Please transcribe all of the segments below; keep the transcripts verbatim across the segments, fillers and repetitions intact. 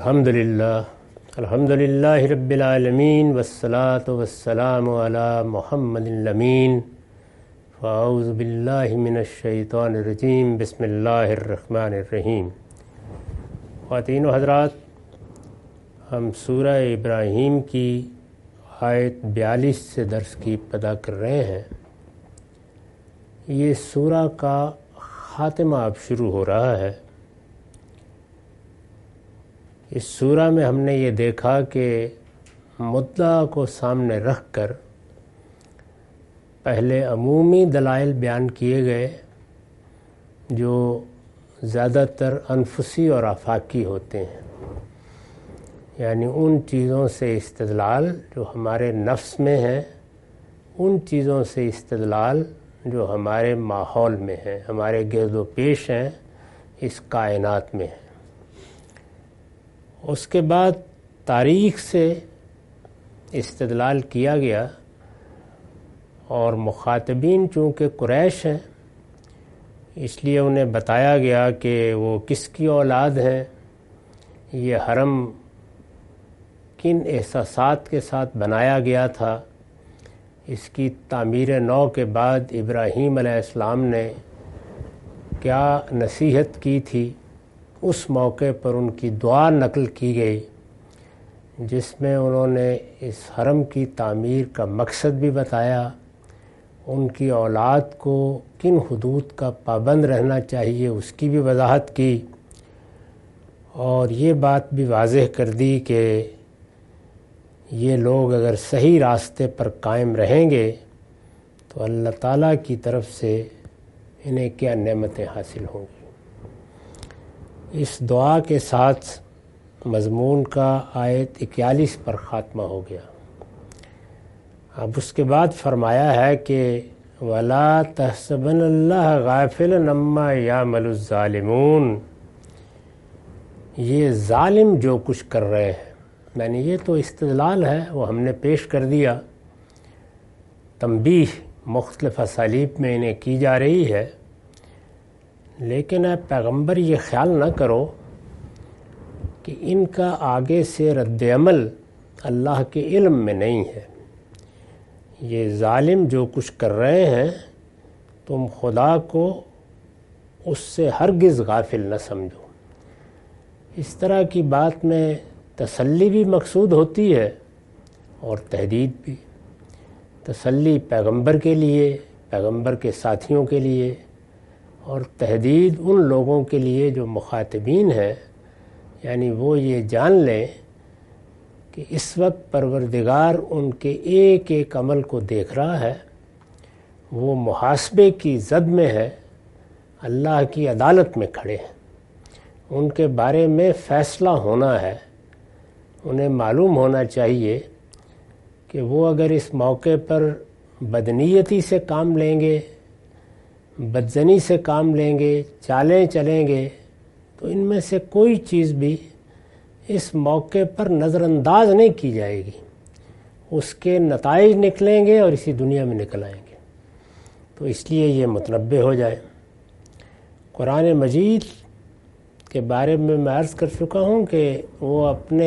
الحمدللہ الحمدللہ رب العالمین والصلاة والسلام علی محمد الامین فاعوذ باللہ من الشیطان الرجیم بسم اللہ الرحمن الرحیم۔ خواتین و حضرات، ہم سورہ ابراہیم کی آیت بیالیس سے درس کی ابتدا کر رہے ہیں۔ یہ سورہ کا خاتمہ اب شروع ہو رہا ہے۔ اس سورہ میں ہم نے یہ دیکھا کہ مدعا کو سامنے رکھ کر پہلے عمومی دلائل بیان کیے گئے جو زیادہ تر انفسی اور آفاقی ہوتے ہیں، یعنی ان چیزوں سے استدلال جو ہمارے نفس میں ہیں، ان چیزوں سے استدلال جو ہمارے ماحول میں ہیں، ہمارے گرد و پیش ہیں، اس کائنات میں ہیں۔ اس کے بعد تاریخ سے استدلال کیا گیا، اور مخاطبین چونکہ قریش ہیں اس لیے انہیں بتایا گیا کہ وہ کس کی اولاد ہیں، یہ حرم کن احساسات کے ساتھ بنایا گیا تھا، اس کی تعمیر نو کے بعد ابراہیم علیہ السلام نے کیا نصیحت کی تھی۔ اس موقع پر ان کی دعا نقل کی گئی جس میں انہوں نے اس حرم کی تعمیر کا مقصد بھی بتایا، ان کی اولاد کو کن حدود کا پابند رہنا چاہیے اس کی بھی وضاحت کی، اور یہ بات بھی واضح کر دی کہ یہ لوگ اگر صحیح راستے پر قائم رہیں گے تو اللہ تعالیٰ کی طرف سے انہیں کیا نعمتیں حاصل ہوں گی۔ اس دعا کے ساتھ مضمون کا آیت اکیالیس پر خاتمہ ہو گیا۔ اب اس کے بعد فرمایا ہے کہ وَلَا تَحْسَبَنَّ اللَّهَ غَافِلًا عَمَّا يَعْمَلُ الظَّالِمُونَ، یہ ظالم جو کچھ کر رہے ہیں، یعنی یہ تو استدلال ہے، وہ ہم نے پیش کر دیا، تنبیہ مختلف اسالیب میں انہیں کی جا رہی ہے، لیکن اے پیغمبر یہ خیال نہ کرو کہ ان کا آگے سے رد عمل اللہ کے علم میں نہیں ہے۔ یہ ظالم جو کچھ کر رہے ہیں تم خدا کو اس سے ہرگز غافل نہ سمجھو۔ اس طرح کی بات میں تسلی بھی مقصود ہوتی ہے اور تہدید بھی۔ تسلی پیغمبر کے لیے، پیغمبر کے ساتھیوں کے لیے، اور تہدید ان لوگوں کے لیے جو مخاطبین ہیں، یعنی وہ یہ جان لیں کہ اس وقت پروردگار ان کے ایک ایک عمل کو دیکھ رہا ہے، وہ محاسبے کی زد میں ہے، اللہ کی عدالت میں کھڑے ہیں، ان کے بارے میں فیصلہ ہونا ہے۔ انہیں معلوم ہونا چاہیے کہ وہ اگر اس موقع پر بدنیتی سے کام لیں گے، بدزنی سے کام لیں گے، چالیں چلیں گے، تو ان میں سے کوئی چیز بھی اس موقع پر نظر انداز نہیں کی جائے گی، اس کے نتائج نکلیں گے اور اسی دنیا میں نکل آئیں گے۔ تو اس لیے یہ متنبہ ہو جائے۔ قرآن مجید کے بارے میں میں عرض کر چکا ہوں کہ وہ اپنے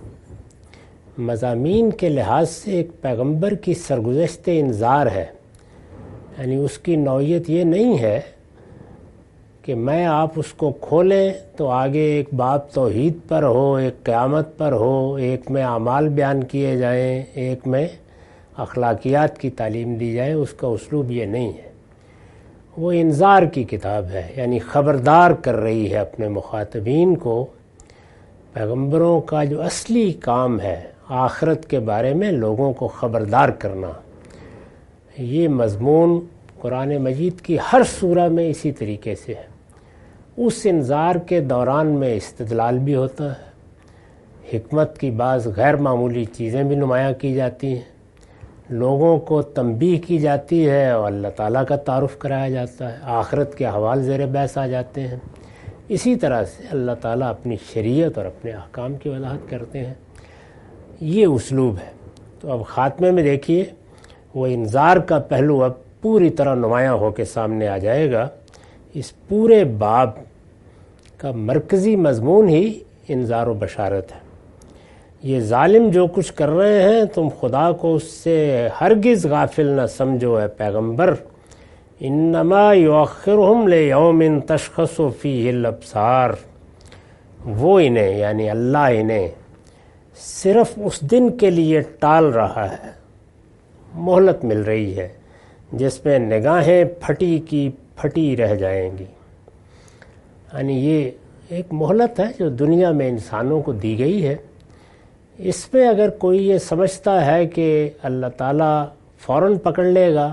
مضامین کے لحاظ سے ایک پیغمبر کی سرگزشت انذار ہے، یعنی اس کی نوعیت یہ نہیں ہے کہ میں آپ اس کو کھولیں تو آگے ایک باب توحید پر ہو، ایک قیامت پر ہو، ایک میں اعمال بیان کیے جائیں، ایک میں اخلاقیات کی تعلیم دی جائے۔ اس کا اسلوب یہ نہیں ہے، وہ انذار کی کتاب ہے، یعنی خبردار کر رہی ہے اپنے مخاطبین کو۔ پیغمبروں کا جو اصلی کام ہے آخرت کے بارے میں لوگوں کو خبردار کرنا، یہ مضمون قرآن مجید کی ہر سورہ میں اسی طریقے سے ہے۔ اس انذار کے دوران میں استدلال بھی ہوتا ہے، حکمت کی بعض غیر معمولی چیزیں بھی نمایاں کی جاتی ہیں، لوگوں کو تنبیہ کی جاتی ہے اور اللہ تعالیٰ کا تعارف کرایا جاتا ہے، آخرت کے احوال زیر بحث آ جاتے ہیں۔ اسی طرح سے اللہ تعالیٰ اپنی شریعت اور اپنے احکام کی وضاحت کرتے ہیں، یہ اسلوب ہے۔ تو اب خاتمے میں دیکھیے وہ انذار کا پہلو اب پوری طرح نمایاں ہو کے سامنے آ جائے گا۔ اس پورے باب کا مرکزی مضمون ہی انذار و بشارت ہے۔ یہ ظالم جو کچھ کر رہے ہیں تم خدا کو اس سے ہرگز غافل نہ سمجھو اے پیغمبر، انما یؤخرہم لیوم تشخص فیہ الابصار، وہ انہیں یعنی اللہ انہیں صرف اس دن کے لیے ٹال رہا ہے، مہلت مل رہی ہے جس میں نگاہیں پھٹی کی پھٹی رہ جائیں گی۔ یعنی یہ ایک مہلت ہے جو دنیا میں انسانوں کو دی گئی ہے۔ اس میں اگر کوئی یہ سمجھتا ہے کہ اللہ تعالیٰ فوراً پکڑ لے گا،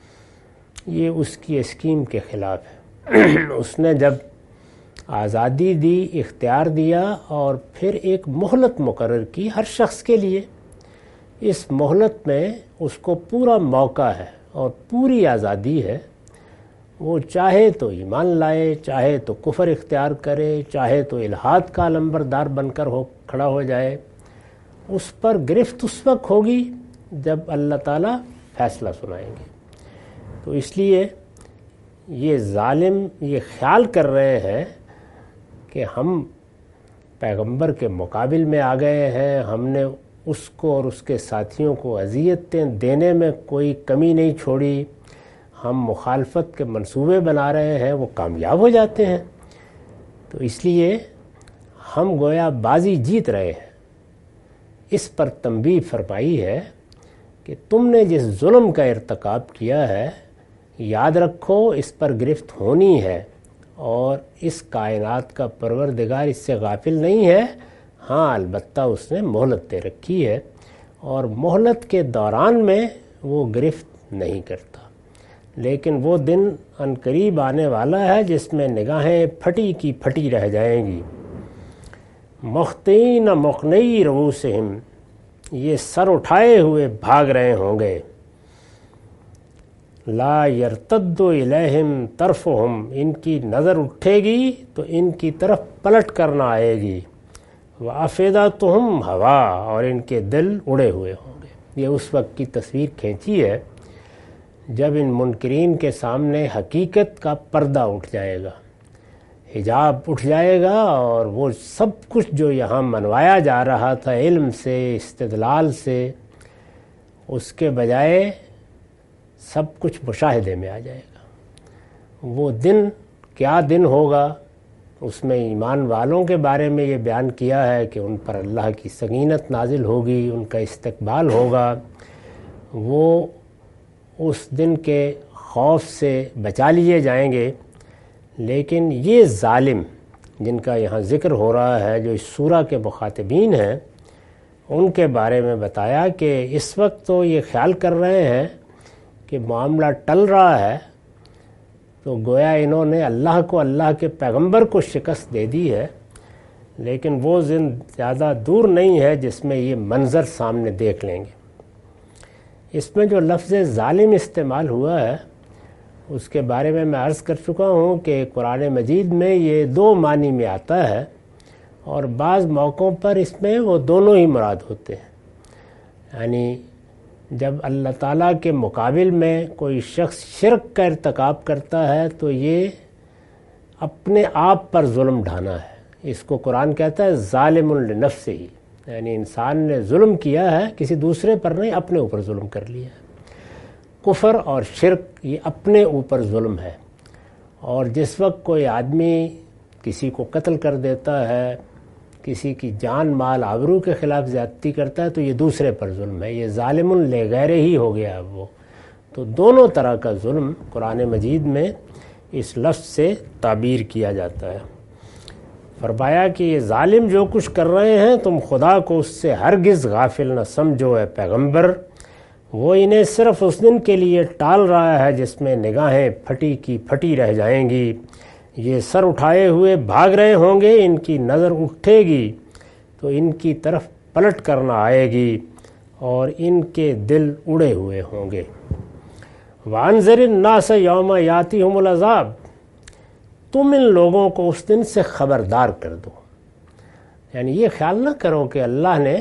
یہ اس کی اسکیم کے خلاف ہے۔ اس نے جب آزادی دی، اختیار دیا اور پھر ایک مہلت مقرر کی ہر شخص کے لیے، اس مہلت میں اس کو پورا موقع ہے اور پوری آزادی ہے، وہ چاہے تو ایمان لائے، چاہے تو کفر اختیار کرے، چاہے تو الحاد کا علمبردار بن کر ہو کھڑا ہو جائے، اس پر گرفت اس وقت ہوگی جب اللہ تعالیٰ فیصلہ سنائیں گے۔ تو اس لیے یہ ظالم یہ خیال کر رہے ہیں کہ ہم پیغمبر کے مقابل میں آ گئے ہیں، ہم نے اس کو اور اس کے ساتھیوں کو اذیتیں دینے میں کوئی کمی نہیں چھوڑی، ہم مخالفت کے منصوبے بنا رہے ہیں، وہ کامیاب ہو جاتے ہیں، تو اس لیے ہم گویا بازی جیت رہے ہیں۔ اس پر تنبیہ فرمائی ہے کہ تم نے جس ظلم کا ارتکاب کیا ہے، یاد رکھو اس پر گرفت ہونی ہے، اور اس کائنات کا پروردگار اس سے غافل نہیں ہے، ہاں البتہ اس نے مہلت دے رکھی ہے، اور مہلت کے دوران میں وہ گرفت نہیں کرتا۔ لیکن وہ دن عنقریب آنے والا ہے جس میں نگاہیں پھٹی کی پھٹی رہ جائیں گی۔ مخطئین مقنعی رؤوسہم، یہ سر اٹھائے ہوئے بھاگ رہے ہوں گے۔ لا یرتد الیہم طرفہم، ان کی نظر اٹھے گی تو ان کی طرف پلٹ کرنا آئے گی۔ وافئدتہم ہوا، اور ان کے دل اڑے ہوئے ہوں گے۔ یہ اس وقت کی تصویر کھینچی ہے جب ان منکرین کے سامنے حقیقت کا پردہ اٹھ جائے گا، حجاب اٹھ جائے گا، اور وہ سب کچھ جو یہاں منوایا جا رہا تھا علم سے، استدلال سے، اس کے بجائے سب کچھ مشاہدے میں آ جائے گا۔ وہ دن کیا دن ہوگا، اس میں ایمان والوں کے بارے میں یہ بیان کیا ہے کہ ان پر اللہ کی سکینت نازل ہوگی، ان کا استقبال ہوگا، وہ اس دن کے خوف سے بچا لیے جائیں گے۔ لیکن یہ ظالم جن کا یہاں ذکر ہو رہا ہے، جو اس سورہ کے مخاطبین ہیں، ان کے بارے میں بتایا کہ اس وقت تو یہ خیال کر رہے ہیں کہ معاملہ ٹل رہا ہے، تو گویا انہوں نے اللہ کو، اللہ کے پیغمبر کو شکست دے دی ہے، لیکن وہ دن زیادہ دور نہیں ہے جس میں یہ منظر سامنے دیکھ لیں گے۔ اس میں جو لفظ ظالم استعمال ہوا ہے اس کے بارے میں میں عرض کر چکا ہوں کہ قرآن مجید میں یہ دو معنی میں آتا ہے، اور بعض موقعوں پر اس میں وہ دونوں ہی مراد ہوتے ہیں۔ یعنی جب اللہ تعالیٰ کے مقابل میں کوئی شخص شرک کا ارتکاب کرتا ہے تو یہ اپنے آپ پر ظلم ڈھانا ہے، اس کو قرآن کہتا ہے ظالم لنفسہ، یعنی انسان نے ظلم کیا ہے، کسی دوسرے پر نہیں، اپنے اوپر ظلم کر لیا ہے۔ کفر اور شرک یہ اپنے اوپر ظلم ہے، اور جس وقت کوئی آدمی کسی کو قتل کر دیتا ہے، کسی کی جان مال آبرو کے خلاف زیادتی کرتا ہے، تو یہ دوسرے پر ظلم ہے، یہ ظالم لغیرہ ہی ہو گیا اب وہ۔ تو دونوں طرح کا ظلم قرآن مجید میں اس لفظ سے تعبیر کیا جاتا ہے۔ فرمایا کہ یہ ظالم جو کچھ کر رہے ہیں تم خدا کو اس سے ہرگز غافل نہ سمجھو اے پیغمبر، وہ انہیں صرف اس دن کے لیے ٹال رہا ہے جس میں نگاہیں پھٹی کی پھٹی رہ جائیں گی۔ یہ سر اٹھائے ہوئے بھاگ رہے ہوں گے، ان کی نظر اٹھے گی تو ان کی طرف پلٹ کرنا آئے گی، اور ان کے دل اڑے ہوئے ہوں گے۔ وَأَنذِرِ النَّاسَ يَوْمَ يَأْتِيهُمُ الْعَذَابُ، تم ان لوگوں کو اس دن سے خبردار کر دو۔ یعنی یہ خیال نہ کرو کہ اللہ نے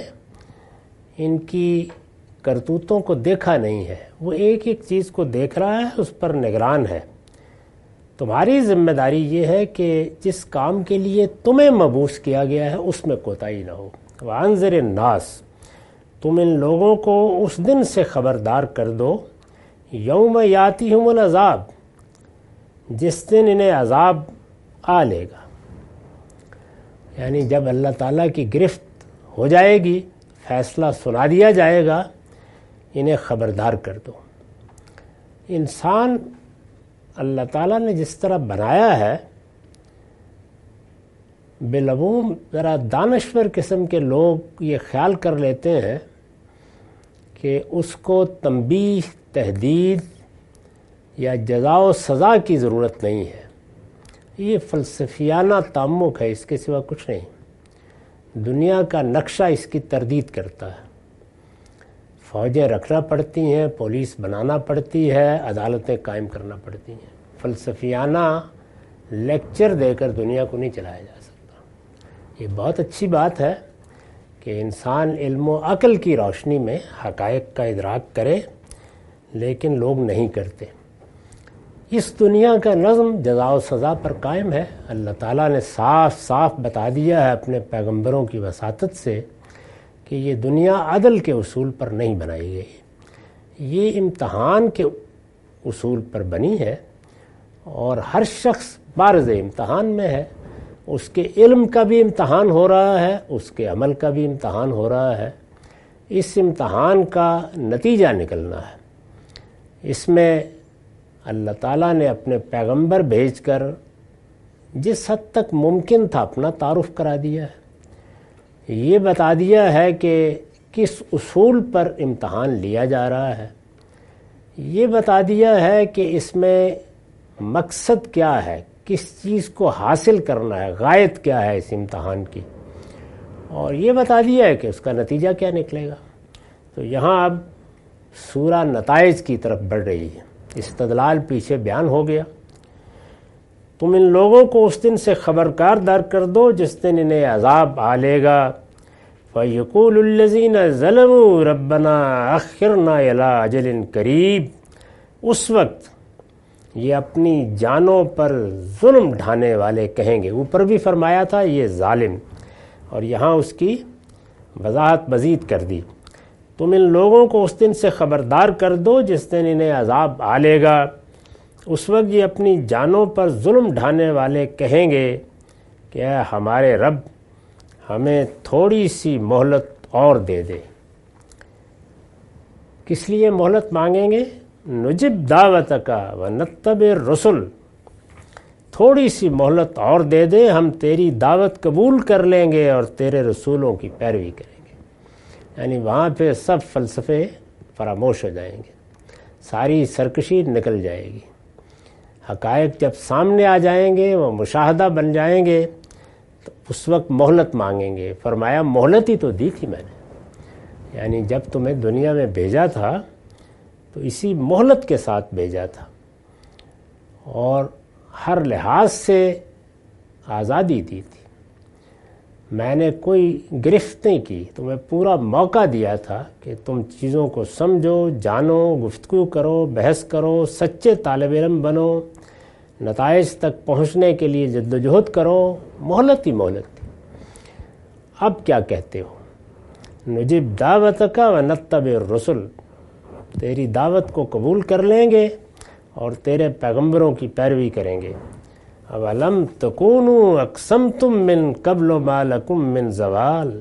ان کی کرتوتوں کو دیکھا نہیں ہے، وہ ایک ایک چیز کو دیکھ رہا ہے، اس پر نگران ہے۔ تمہاری ذمہ داری یہ ہے کہ جس کام کے لیے تمہیں مبعوث کیا گیا ہے اس میں کوتاہی نہ ہو۔ وانذر الناس، تم ان لوگوں کو اس دن سے خبردار کر دو، یوم یاتیہم العذاب، جس دن انہیں عذاب آ لے گا، یعنی جب اللہ تعالیٰ کی گرفت ہو جائے گی، فیصلہ سنا دیا جائے گا، انہیں خبردار کر دو۔ انسان اللہ تعالیٰ نے جس طرح بنایا ہے، بالعموم ذرا دانشور قسم کے لوگ یہ خیال کر لیتے ہیں کہ اس کو تنبیہ، تہدید یا جزا و سزا کی ضرورت نہیں ہے۔ یہ فلسفیانہ تعمق ہے، اس کے سوا کچھ نہیں۔ دنیا کا نقشہ اس کی تردید کرتا ہے۔ فوجیں رکھنا پڑتی ہیں، پولیس بنانا پڑتی ہے، عدالتیں قائم کرنا پڑتی ہیں۔ فلسفیانہ لیکچر دے کر دنیا کو نہیں چلایا جا سکتا۔ یہ بہت اچھی بات ہے کہ انسان علم و عقل کی روشنی میں حقائق کا ادراک کرے، لیکن لوگ نہیں کرتے۔ اس دنیا کا نظم جزا و سزا پر قائم ہے۔ اللہ تعالیٰ نے صاف صاف بتا دیا ہے اپنے پیغمبروں کی وساطت سے کہ یہ دنیا عدل کے اصول پر نہیں بنائی گئی، یہ امتحان کے اصول پر بنی ہے، اور ہر شخص بارز امتحان میں ہے۔ اس کے علم کا بھی امتحان ہو رہا ہے، اس کے عمل کا بھی امتحان ہو رہا ہے۔ اس امتحان کا نتیجہ نکلنا ہے۔ اس میں اللہ تعالیٰ نے اپنے پیغمبر بھیج کر جس حد تک ممکن تھا اپنا تعارف کرا دیا ہے، یہ بتا دیا ہے کہ کس اصول پر امتحان لیا جا رہا ہے، یہ بتا دیا ہے کہ اس میں مقصد کیا ہے، کس چیز کو حاصل کرنا ہے، غایت کیا ہے اس امتحان کی، اور یہ بتا دیا ہے کہ اس کا نتیجہ کیا نکلے گا۔ تو یہاں اب سورہ نتائج کی طرف بڑھ رہی ہے۔ استدلال پیچھے بیان ہو گیا۔ تم ان لوگوں کو اس دن سے خبردار دار کر دو جس دن انہیں عذاب آ لے گا۔ فَيَقُولُ الَّذِينَ ظَلَمُوا رَبَّنَا أَخِّرْنَا إِلَىٰ أَجَلٍ قَرِيبٍ، اس وقت یہ اپنی جانوں پر ظلم ڈھانے والے کہیں گے۔ اوپر بھی فرمایا تھا یہ ظالم، اور یہاں اس کی وضاحت مزید کر دی۔ تم ان لوگوں کو اس دن سے خبردار کر دو جس دن انہیں عذاب آ لے گا، اس وقت یہ اپنی جانوں پر ظلم ڈھانے والے کہیں گے کہ اے ہمارے رب، ہمیں تھوڑی سی مہلت اور دے دے۔ کس لیے مہلت مانگیں گے؟ نجب دعوتک ونتبع الرسل، تھوڑی سی مہلت اور دے دے، ہم تیری دعوت قبول کر لیں گے اور تیرے رسولوں کی پیروی کریں گے۔ یعنی وہاں پہ سب فلسفے فراموش ہو جائیں گے، ساری سرکشی نکل جائے گی، حقائق جب سامنے آ جائیں گے، وہ مشاہدہ بن جائیں گے، تو اس وقت مہلت مانگیں گے۔ فرمایا مہلت ہی تو دی تھی میں نے، یعنی جب تمہیں دنیا میں بھیجا تھا تو اسی مہلت کے ساتھ بھیجا تھا، اور ہر لحاظ سے آزادی دی تھی۔ میں نے کوئی گرفت نہیں کی، تمہیں پورا موقع دیا تھا کہ تم چیزوں کو سمجھو، جانو، گفتگو کرو، بحث کرو، سچے طالب علم بنو، نتائج تک پہنچنے کے لیے جدوجہد کرو۔ مہلت ہی مہلت تھی۔ اب کیا کہتے ہو؟ نجب دعوتک ونتبع الرسل، تیری دعوت کو قبول کر لیں گے اور تیرے پیغمبروں کی پیروی کریں گے۔ اولم تکونوا اقسمتم من قبل ما لکم من زوال،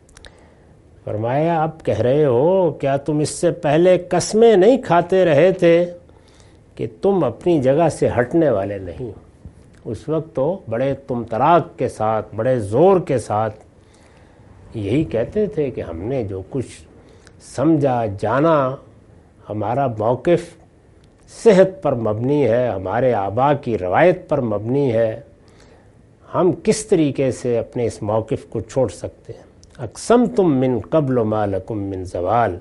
فرمایا اب کہہ رہے ہو کیا تم اس سے پہلے قسمیں نہیں کھاتے رہے تھے کہ تم اپنی جگہ سے ہٹنے والے نہیں ہو؟ اس وقت تو بڑے تم تراک کے ساتھ، بڑے زور کے ساتھ یہی کہتے تھے کہ ہم نے جو کچھ سمجھا، جانا، ہمارا موقف صحت پر مبنی ہے، ہمارے آباء کی روایت پر مبنی ہے، ہم کس طریقے سے اپنے اس موقف کو چھوڑ سکتے ہیں؟ اقسمتم من قبل ما لکم من زوال،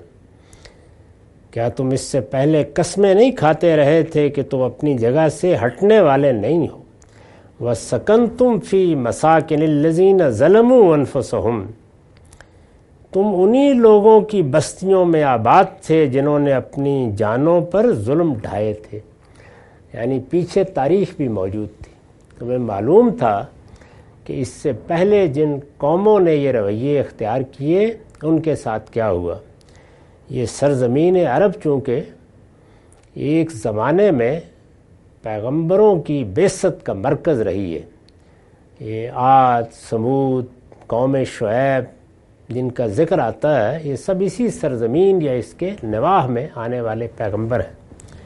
کیا تم اس سے پہلے قسمیں نہیں کھاتے رہے تھے کہ تم اپنی جگہ سے ہٹنے والے نہیں ہو؟ وَسَكَنْتُمْ فِي مَسَاكِنِ الَّذِينَ ظَلَمُوا أَنفُسَهُمْ، تم انہی لوگوں کی بستیوں میں آباد تھے جنہوں نے اپنی جانوں پر ظلم ڈھائے تھے۔ یعنی پیچھے تاریخ بھی موجود تھی. تمہیں معلوم تھا کہ اس سے پہلے جن قوموں نے یہ رویے اختیار کیے ان کے ساتھ کیا ہوا. یہ سرزمین عرب چونکہ ایک زمانے میں پیغمبروں کی بعثت کا مرکز رہی ہے. یہ عاد، سمود، قوم شعیب جن کا ذکر آتا ہے، یہ سب اسی سرزمین یا اس کے نواح میں آنے والے پیغمبر ہیں.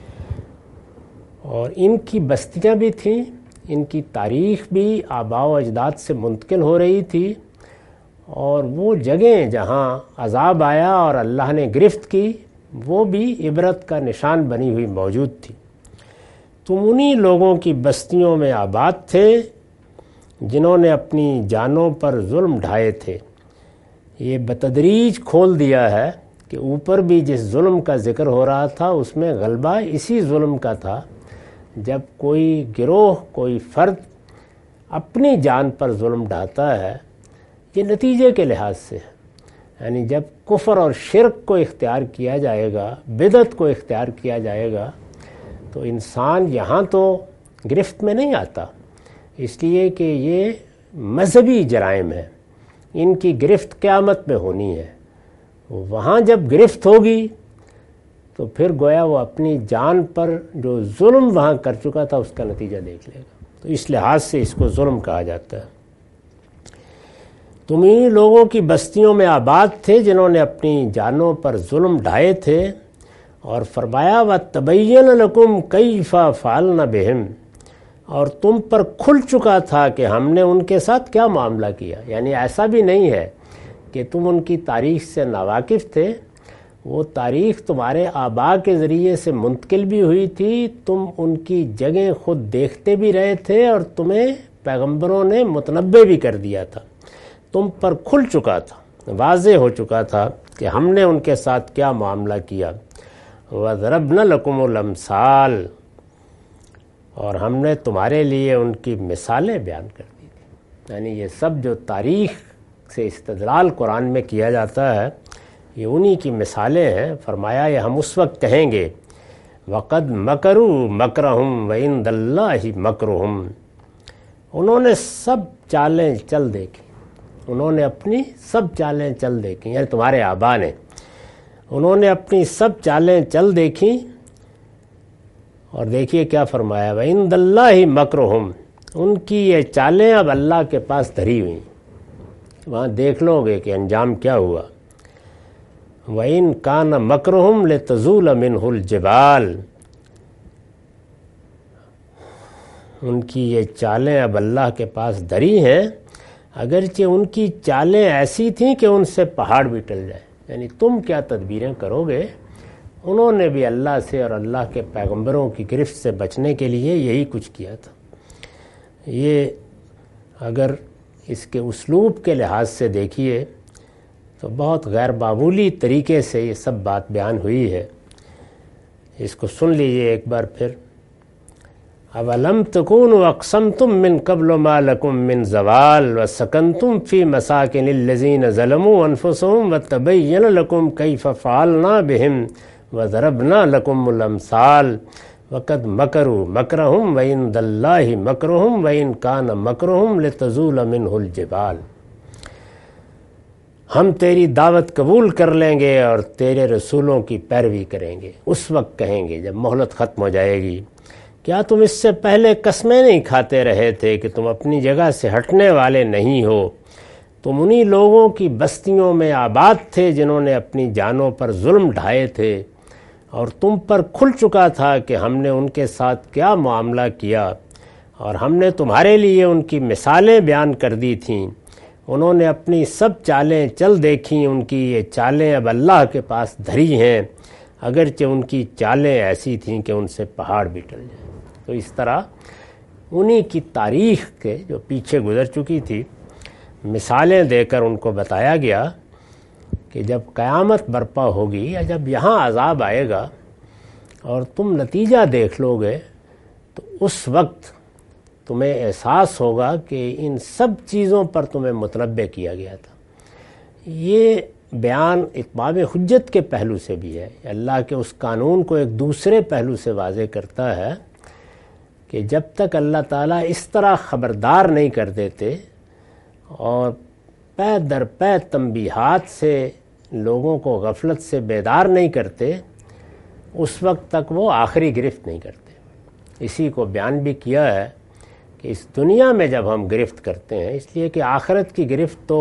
اور ان کی بستیاں بھی تھیں، ان کی تاریخ بھی آباء و اجداد سے منتقل ہو رہی تھی، اور وہ جگہیں جہاں عذاب آیا اور اللہ نے گرفت کی وہ بھی عبرت کا نشان بنی ہوئی موجود تھی. تم انہی لوگوں کی بستیوں میں آباد تھے جنہوں نے اپنی جانوں پر ظلم ڈھائے تھے. یہ بتدریج کھول دیا ہے کہ اوپر بھی جس ظلم کا ذکر ہو رہا تھا اس میں غلبہ اسی ظلم کا تھا. جب کوئی گروہ، کوئی فرد اپنی جان پر ظلم ڈھاتا ہے، یہ نتیجے کے لحاظ سے ہے. یعنی جب کفر اور شرک کو اختیار کیا جائے گا، بدعت کو اختیار کیا جائے گا، تو انسان یہاں تو گرفت میں نہیں آتا، اس لیے کہ یہ مذہبی جرائم ہے. ان کی گرفت قیامت میں ہونی ہے. وہاں جب گرفت ہوگی تو پھر گویا وہ اپنی جان پر جو ظلم وہاں کر چکا تھا اس کا نتیجہ دیکھ لے گا. تو اس لحاظ سے اس کو ظلم کہا جاتا ہے. تم انہی لوگوں کی بستیوں میں آباد تھے جنہوں نے اپنی جانوں پر ظلم ڈھائے تھے، اور فرمایا وَتَبَيَّنَ لَكُمْ كَيْفَ فَعَلْنَا بِهِمْ، اور تم پر کھل چکا تھا کہ ہم نے ان کے ساتھ کیا معاملہ کیا. یعنی ایسا بھی نہیں ہے کہ تم ان کی تاریخ سے ناواقف تھے، وہ تاریخ تمہارے آباء کے ذریعے سے منتقل بھی ہوئی تھی، تم ان کی جگہیں خود دیکھتے بھی رہے تھے، اور تمہیں پیغمبروں نے متنبع بھی کر دیا تھا. تم پر کھل چکا تھا، واضح ہو چکا تھا کہ ہم نے ان کے ساتھ کیا معاملہ کیا. وَضَرَبْنَا لَكُمُ الْأَمْثَالَ، اور ہم نے تمہارے لیے ان کی مثالیں بیان کر دی تھی. یعنی یہ سب جو تاریخ سے استدلال قرآن میں کیا جاتا ہے یہ انہی کی مثالیں ہیں. فرمایا یہ ہم اس وقت کہیں گے وَقَدْ مَكَرُوا مَكْرَهُمْ وَعِنْدَ اللَّهِ مَكْرُهُمْ، انہوں نے سب چالیں چل دیکھی، انہوں نے اپنی سب چالیں چل دیکھی، یعنی تمہارے آباء نے انہوں نے اپنی سب چالیں چل دیکھیں. اور دیکھیے کیا فرمایا وَعِنْدَ اللَّهِ مَكْرُهُمْ، ان کی یہ چالیں اب اللہ کے پاس دھری ہوئیں. وہاں دیکھ لو گے کہ انجام کیا ہوا. وَإِنْ كَانَ مَكْرُهُمْ لِتَزُولَ مِنْهُ الْجِبَالُ، ان کی یہ چالیں اب اللہ کے پاس دھری ہیں، اگرچہ ان کی چالیں ایسی تھیں کہ ان سے پہاڑ بھی ٹل جائیں. یعنی تم کیا تدبیریں کرو گے، انہوں نے بھی اللہ سے اور اللہ کے پیغمبروں کی گرفت سے بچنے کے لیے یہی کچھ کیا تھا. یہ اگر اس کے اسلوب کے لحاظ سے دیکھیے تو بہت غیر معمولی طریقے سے یہ سب بات بیان ہوئی ہے. اس کو سن لیجئے ایک بار پھر. اَوَلَمْ تَكُونُوا أَقْسَمْتُمْ مِنْ قَبْلُ مَا لَكُمْ مِنْ زَوَالٍ وَسَكَنْتُمْ فِي مَسَاكِنِ الَّذِينَ ظَلَمُوا أَنفُسَهُمْ وَتَبَيَّنَ لَكُمْ كَيْفَ فَعَلْنَا بِهِمْ وَضَرَبْنَا لَكُمُ الْأَمْثَالَ وَقَدْ مَكَرُوا مَكْرَهُمْ وَعِنْدَ اللَّهِ مَكْرُهُمْ وَإِنْ كَانَ مَكْرُهُمْ لِتَزُولَ مِنْهُ الْجِبَالُ، ہم تیری دعوت قبول کر لیں گے اور تیرے رسولوں کی پیروی کریں گے. اس وقت کہیں گے جب مہلت ختم ہو جائے گی، کیا تم اس سے پہلے قسمیں نہیں کھاتے رہے تھے کہ تم اپنی جگہ سے ہٹنے والے نہیں ہو؟ تم انہی لوگوں کی بستیوں میں آباد تھے جنہوں نے اپنی جانوں پر ظلم ڈھائے تھے، اور تم پر کھل چکا تھا کہ ہم نے ان کے ساتھ کیا معاملہ کیا، اور ہم نے تمہارے لیے ان کی مثالیں بیان کر دی تھیں. انہوں نے اپنی سب چالیں چل دیکھیں، ان کی یہ چالیں اب اللہ کے پاس دھری ہیں، اگرچہ ان کی چالیں ایسی تھیں کہ ان سے پہاڑ بھی ٹل جائیں. تو اس طرح انہی کی تاریخ کے جو پیچھے گزر چکی تھی مثالیں دے کر ان کو بتایا گیا کہ جب قیامت برپا ہوگی یا جب یہاں عذاب آئے گا اور تم نتیجہ دیکھ لو گے تو اس وقت تمہیں احساس ہوگا کہ ان سب چیزوں پر تمہیں متنبع کیا گیا تھا. یہ بیان اتمام حجت کے پہلو سے بھی ہے، اللہ کے اس قانون کو ایک دوسرے پہلو سے واضح کرتا ہے کہ جب تک اللہ تعالیٰ اس طرح خبردار نہیں کر دیتے اور پے در پے تنبیہات سے لوگوں کو غفلت سے بیدار نہیں کرتے، اس وقت تک وہ آخری گرفت نہیں کرتے۔ اسی کو بیان بھی کیا ہے کہ اس دنیا میں جب ہم گرفت کرتے ہیں، اس لیے کہ آخرت کی گرفت تو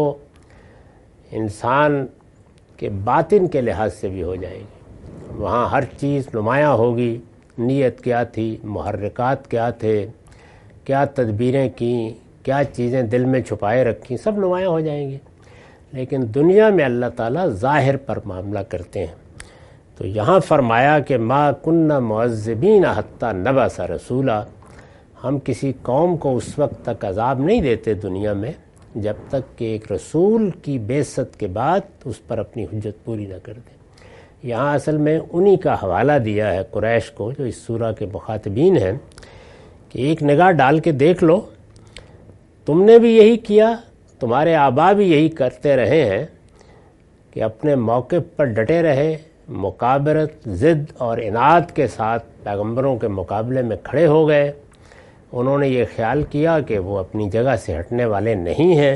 انسان کے باطن کے لحاظ سے بھی ہو جائے گی، وہاں ہر چیز نمایاں ہوگی، نیت کیا تھی، محرکات کیا تھے، کیا تدبیریں کیں، کیا چیزیں دل میں چھپائے رکھیں، سب نمایاں ہو جائیں گی۔ لیکن دنیا میں اللہ تعالیٰ ظاہر پر معاملہ کرتے ہیں۔ تو یہاں فرمایا کہ ما کننا معذبین حتی نبعث رسولا، ہم کسی قوم کو اس وقت تک عذاب نہیں دیتے دنیا میں جب تک کہ ایک رسول کی بعثت کے بعد اس پر اپنی حجت پوری نہ کر دیں۔ یہاں اصل میں انہی کا حوالہ دیا ہے قریش کو جو اس سورہ کے مخاطبین ہیں کہ ایک نگاہ ڈال کے دیکھ لو، تم نے بھی یہی کیا، تمہارے آبا بھی یہی کرتے رہے ہیں کہ اپنے موقف پر ڈٹے رہے، مکابرت، ضد اور عناد کے ساتھ پیغمبروں کے مقابلے میں کھڑے ہو گئے۔ انہوں نے یہ خیال کیا کہ وہ اپنی جگہ سے ہٹنے والے نہیں ہیں۔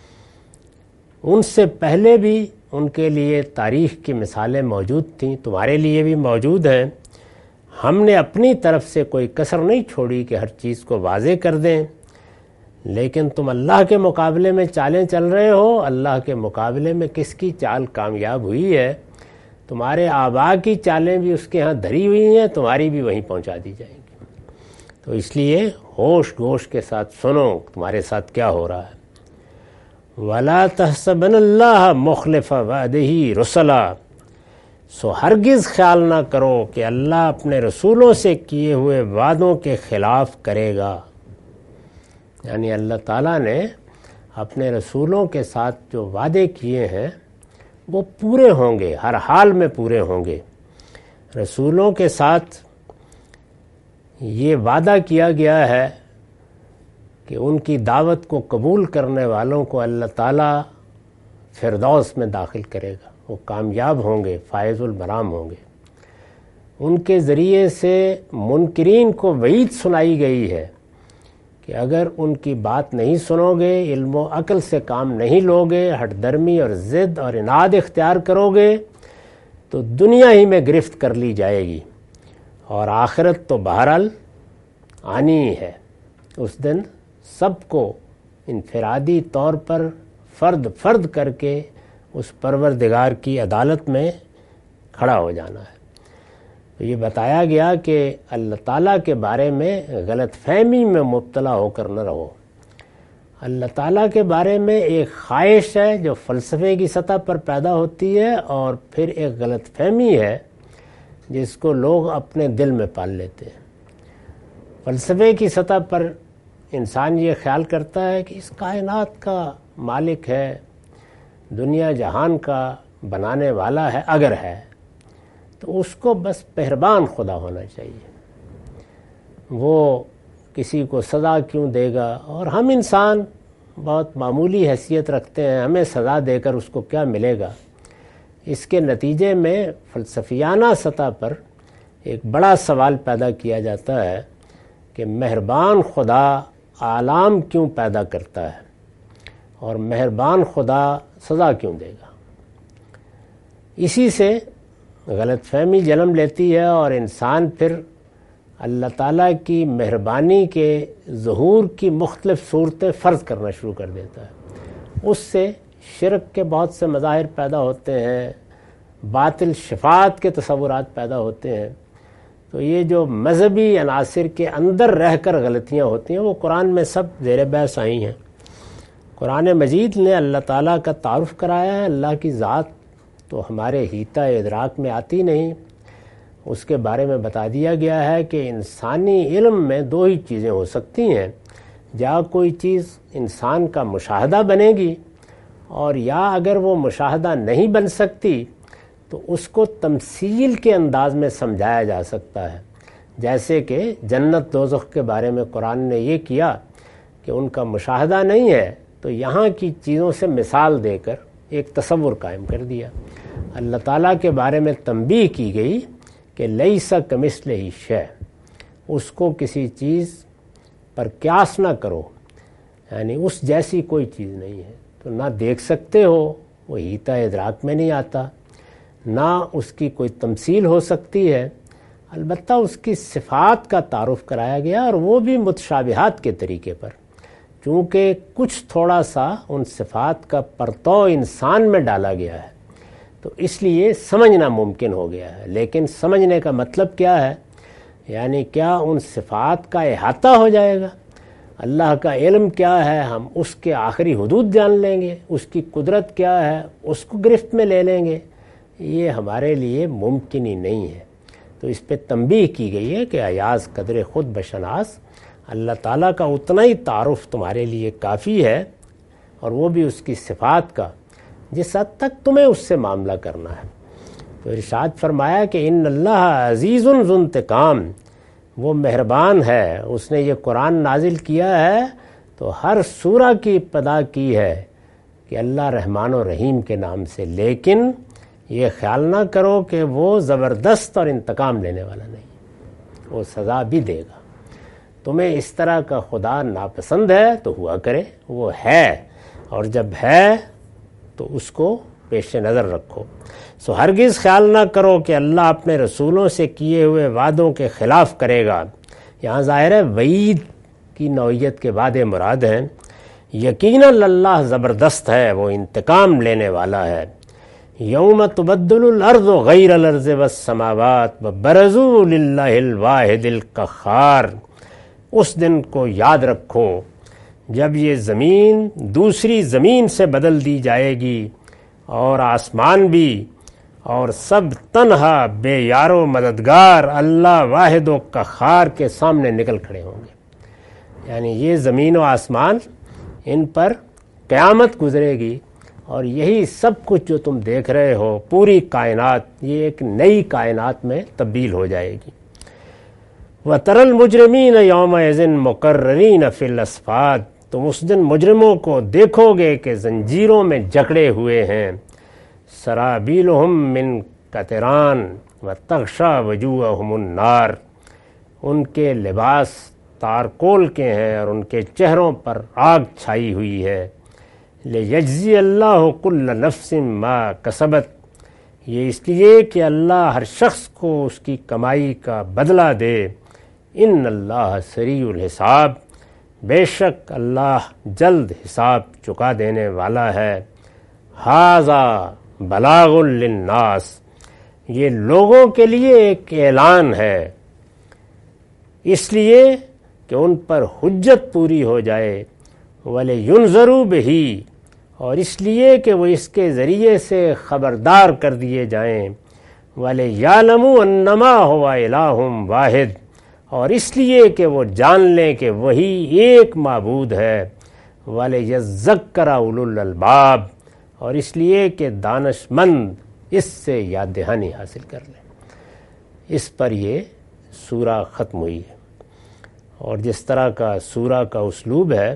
ان سے پہلے بھی ان کے لیے تاریخ کی مثالیں موجود تھیں، تمہارے لیے بھی موجود ہیں۔ ہم نے اپنی طرف سے کوئی کسر نہیں چھوڑی کہ ہر چیز کو واضح کر دیں، لیکن تم اللہ کے مقابلے میں چالیں چل رہے ہو۔ اللہ کے مقابلے میں کس کی چال کامیاب ہوئی ہے؟ تمہارے آبا کی چالیں بھی اس کے ہاں دھری ہوئی ہیں، تمہاری بھی وہیں پہنچا دی جائیں گی۔ تو اس لیے ہوش گوش کے ساتھ سنو تمہارے ساتھ کیا ہو رہا ہے۔ وَلَا تَحْسَبَنَّ اللَّهَ مُخْلِفَ وَعْدِهِ رُسُلًا، سو ہرگز خیال نہ کرو کہ اللہ اپنے رسولوں سے کیے ہوئے وعدوں کے خلاف کرے گا۔ یعنی اللہ تعالیٰ نے اپنے رسولوں کے ساتھ جو وعدے کیے ہیں وہ پورے ہوں گے، ہر حال میں پورے ہوں گے۔ رسولوں کے ساتھ یہ وعدہ کیا گیا ہے کہ ان کی دعوت کو قبول کرنے والوں کو اللہ تعالیٰ فردوس میں داخل کرے گا، وہ کامیاب ہوں گے، فائز المرام ہوں گے۔ ان کے ذریعے سے منکرین کو وعید سنائی گئی ہے کہ اگر ان کی بات نہیں سنو گے، علم و عقل سے کام نہیں لوگے، ہٹ درمی اور ضد اور عناد اختیار کرو گے تو دنیا ہی میں گرفت کر لی جائے گی، اور آخرت تو بہرحال آنی ہی ہے۔ اس دن سب کو انفرادی طور پر فرد فرد کر کے اس پروردگار کی عدالت میں کھڑا ہو جانا ہے۔ تو یہ بتایا گیا کہ اللہ تعالیٰ کے بارے میں غلط فہمی میں مبتلا ہو کر نہ رہو۔ اللہ تعالیٰ کے بارے میں ایک خواہش ہے جو فلسفے کی سطح پر پیدا ہوتی ہے، اور پھر ایک غلط فہمی ہے جس کو لوگ اپنے دل میں پال لیتے ہیں۔ فلسفے کی سطح پر انسان یہ خیال کرتا ہے کہ اس کائنات کا مالک ہے، دنیا جہان کا بنانے والا ہے، اگر ہے تو اس کو بس مہربان خدا ہونا چاہیے، وہ کسی کو سزا کیوں دے گا، اور ہم انسان بہت معمولی حیثیت رکھتے ہیں، ہمیں سزا دے کر اس کو کیا ملے گا۔ اس کے نتیجے میں فلسفیانہ سطح پر ایک بڑا سوال پیدا کیا جاتا ہے کہ مہربان خدا عالم کیوں پیدا کرتا ہے، اور مہربان خدا سزا کیوں دے گا۔ اسی سے غلط فہمی جنم لیتی ہے، اور انسان پھر اللہ تعالیٰ کی مہربانی کے ظہور کی مختلف صورتیں فرض کرنا شروع کر دیتا ہے۔ اس سے شرک کے بہت سے مظاہر پیدا ہوتے ہیں، باطل شفاعت کے تصورات پیدا ہوتے ہیں۔ تو یہ جو مذہبی عناصر کے اندر رہ کر غلطیاں ہوتی ہیں وہ قرآن میں سب زیر بحث آئی ہیں۔ قرآن مجید نے اللہ تعالیٰ کا تعارف کرایا ہے، اللہ کی ذات تو ہمارے حیطہ ادراک میں آتی نہیں، اس کے بارے میں بتا دیا گیا ہے کہ انسانی علم میں دو ہی چیزیں ہو سکتی ہیں، یا کوئی چیز انسان کا مشاہدہ بنے گی، اور یا اگر وہ مشاہدہ نہیں بن سکتی تو اس کو تمثیل کے انداز میں سمجھایا جا سکتا ہے۔ جیسے کہ جنت دوزخ کے بارے میں قرآن نے یہ کیا کہ ان کا مشاہدہ نہیں ہے، تو یہاں کی چیزوں سے مثال دے کر ایک تصور قائم کر دیا۔ اللہ تعالیٰ کے بارے میں تنبیہ کی گئی کہ لیس کمثلہ شیء، اس کو کسی چیز پر قیاس نہ کرو، یعنی اس جیسی کوئی چیز نہیں ہے، تو نہ دیکھ سکتے ہو، وہ حیطہ ادراک میں نہیں آتا، نہ اس کی کوئی تمثیل ہو سکتی ہے، البتہ اس کی صفات کا تعارف کرایا گیا، اور وہ بھی متشابہات کے طریقے پر، چونکہ کچھ تھوڑا سا ان صفات کا پرتو انسان میں ڈالا گیا ہے، تو اس لیے سمجھنا ممکن ہو گیا ہے۔ لیکن سمجھنے کا مطلب کیا ہے؟ یعنی کیا ان صفات کا احاطہ ہو جائے گا؟ اللہ کا علم کیا ہے، ہم اس کے آخری حدود جان لیں گے، اس کی قدرت کیا ہے اس کو گرفت میں لے لیں گے؟ یہ ہمارے لیے ممکن ہی نہیں ہے۔ تو اس پہ تنبیہ کی گئی ہے کہ ایاز قدر خود بشناس، اللہ تعالیٰ کا اتنا ہی تعارف تمہارے لیے کافی ہے، اور وہ بھی اس کی صفات کا، جس حد تک تمہیں اس سے معاملہ کرنا ہے۔ تو ارشاد فرمایا کہ ان اللہ عزیز ذو انتقام، وہ مہربان ہے، اس نے یہ قرآن نازل کیا ہے تو ہر سورہ کی ابتدا کی ہے کہ اللہ رحمان و رحیم کے نام سے، لیکن یہ خیال نہ کرو کہ وہ زبردست اور انتقام لینے والا نہیں، وہ سزا بھی دے گا۔ تمہیں اس طرح کا خدا ناپسند ہے تو ہوا کرے، وہ ہے، اور جب ہے تو اس کو پیش نظر رکھو۔ سو ہرگز خیال نہ کرو کہ اللہ اپنے رسولوں سے کیے ہوئے وعدوں کے خلاف کرے گا۔ یہاں ظاہر ہے وعید کی نوعیت کے وعدے مراد ہیں۔ یقیناً اللہ زبردست ہے، وہ انتقام لینے والا ہے۔ یوم تبدل الارض غیر الارض والسماوات وبرزوا للہ الواحد القہار، اس دن کو یاد رکھو جب یہ زمین دوسری زمین سے بدل دی جائے گی، اور آسمان بھی، اور سب تنہا بے یار و مددگار اللہ واحد و قہار کے سامنے نکل کھڑے ہوں گے۔ یعنی یہ زمین و آسمان، ان پر قیامت گزرے گی، اور یہی سب کچھ جو تم دیکھ رہے ہو، پوری کائنات، یہ ایک نئی کائنات میں تبدیل ہو جائے گی۔ وَتَرَى الْمُجْرِمِينَ يَوْمَئِذٍ مُقَرَّنِينَ فِي الْأَصْفَادِ، تم اس دن مجرموں کو دیکھو گے کہ زنجیروں میں جکڑے ہوئے ہیں۔ سرابیلہم من قطران وتغشی وجوہہم النار، ان کے لباس تارکول کے ہیں اور ان کے چہروں پر آگ چھائی ہوئی ہے۔ لیجزی اللہ کل نفس ما کسبت، یہ اس لیے کہ اللہ ہر شخص کو اس کی کمائی کا بدلہ دے۔ ان اللہ سریع الحساب، بے شک اللہ جلد حساب چکا دینے والا ہے۔ ھذا بلاغ للناس، یہ لوگوں کے لیے ایک اعلان ہے، اس لیے کہ ان پر حجت پوری ہو جائے۔ وَلِيُنذَرُوا بِهِ، اور اس لیے کہ وہ اس کے ذریعے سے خبردار کر دیے جائیں۔ وَلِيَعْلَمُوا أَنَّمَا هُوَ إِلَٰهٌ وَاحِدٌ، اور اس لیے کہ وہ جان لیں کہ وہی ایک معبود ہے۔ وَلِيَذَّكَّرَ أُولُو الْأَلْبَابِ، اور اس لیے کہ دانش مند اس سے یاد دہانی حاصل کر لیں۔ اس پر یہ سورہ ختم ہوئی ہے، اور جس طرح کا سورہ کا اسلوب ہے،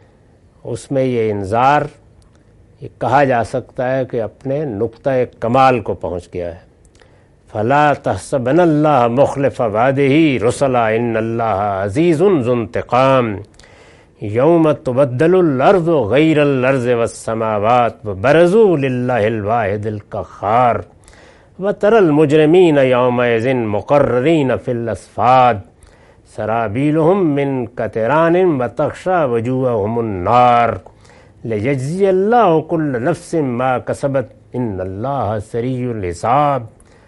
اس میں یہ انذار یہ کہا جا سکتا ہے کہ اپنے نقطہ کمال کو پہنچ گیا ہے۔ فَلَا تَحْسَبَنَّ اللَّهَ مُخْلِفَ وَعْدِهِ رُسُلَهُ إِنَّ اللَّهَ عَزِيزٌ ذُو انتقام۔ یوم تبدل الارض غیر الارض والسماوات وبرزوا للہ الواحد القہار۔ وترى المجرمین یومئذ مقررین فی الاصفاد، سرابیلہم من قطران وتغشی وجوہہم النار۔ لیجزی اللہ کل نفس ما کسبت، ان اللہ سریع الحساب۔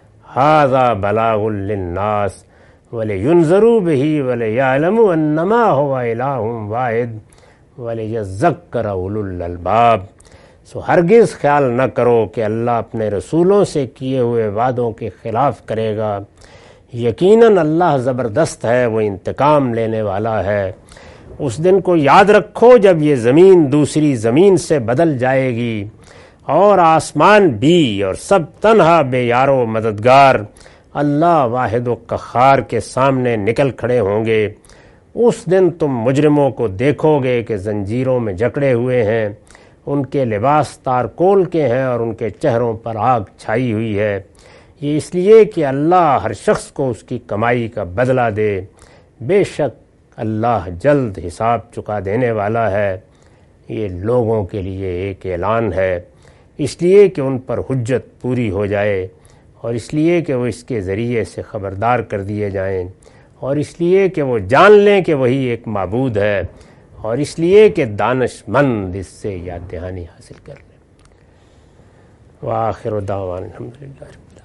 ھذا بلاغ للناس وَلِيُنذَرُوا بِهِ وَلِيَعْلَمُوا أَنَّمَا هُوَ إِلَٰهٌ وَاحِدٌ وَلِيَذَّكَّرَ أُولُو الْأَلْبَابِ۔ سو ہرگز خیال نہ کرو کہ اللہ اپنے رسولوں سے کیے ہوئے وعدوں کے خلاف کرے گا۔ یقیناً اللہ زبردست ہے، وہ انتقام لینے والا ہے۔ اس دن کو یاد رکھو جب یہ زمین دوسری زمین سے بدل جائے گی، اور آسمان بھی، اور سب تنہا بے یار و مددگار اللہ واحد و قہار کے سامنے نکل کھڑے ہوں گے۔ اس دن تم مجرموں کو دیکھو گے کہ زنجیروں میں جکڑے ہوئے ہیں، ان کے لباس تارکول کے ہیں اور ان کے چہروں پر آگ چھائی ہوئی ہے۔ یہ اس لیے کہ اللہ ہر شخص کو اس کی کمائی کا بدلہ دے۔ بے شک اللہ جلد حساب چکا دینے والا ہے، یہ لوگوں کے لیے ایک اعلان ہے، اس لیے کہ ان پر حجت پوری ہو جائے، اور اس لیے کہ وہ اس کے ذریعے سے خبردار کر دیے جائیں، اور اس لیے کہ وہ جان لیں کہ وہی ایک معبود ہے، اور اس لیے کہ دانش مند اس سے یاد دہانی حاصل کر لیں۔ وآخر دعوانا الحمدللہ۔